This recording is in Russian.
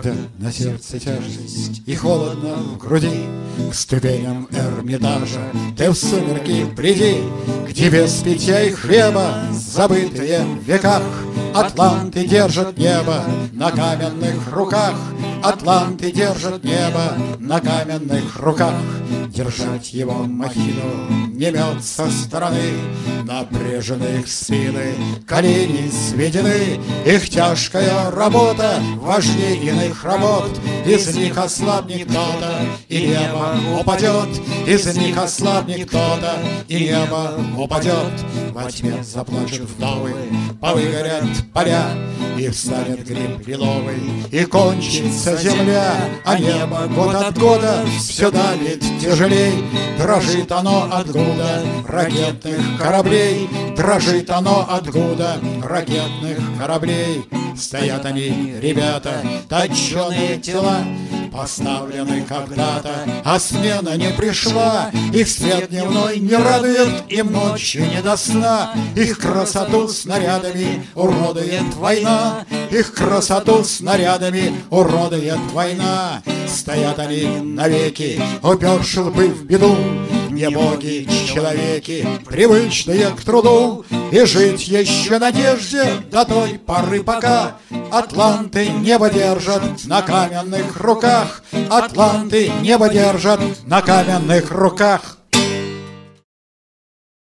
Когда на сердце тяжесть и холодно в груди, к ступеням Эрмитажа ты в сумерки приди, где без питья и хлеба, забытые в веках, атланты держат небо на каменных руках. Атланты держат небо на каменных руках. Держать его махину не мед со стороны, напряжены их спины, колени сведены. Их тяжкая работа важнее иных работ. Из них ослабнет кто-то, и небо упадет. Из них ослабнет кто-то, и небо упадет. Во тьме заплачут вдовы, повыгорят поля, и встанет гриб лиловый, и кончится земля. А небо год от года все давит тяжелей. Дрожит оно от гуда ракетных кораблей. Дрожит оно от гуда ракетных кораблей. Стоят они, ребята, точеные тела, поставлены когда-то, а смена не пришла. Их свет дневной не радует, им ночью не до сна. Их красоту снарядами уродует война. Их красоту снарядами уродует война. Стоят они навеки, уперши лбы в беду. Не боги, человеки, привычные к труду. И жить еще надежде до той поры, пока атланты небо держат на каменных руках. Атланты небо держат на каменных руках.